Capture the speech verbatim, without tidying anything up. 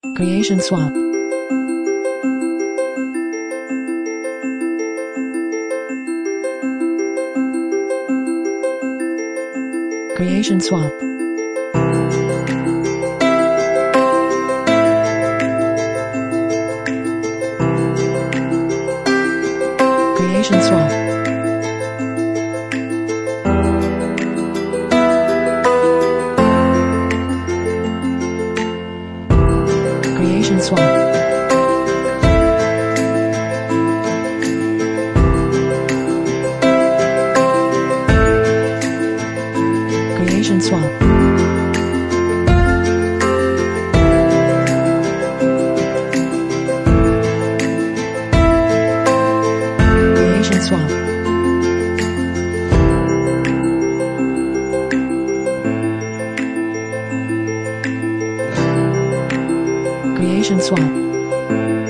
Creation swap. Creation swap. Creation swap. Creation swap. Creation swap. Creation swap. Creation swap.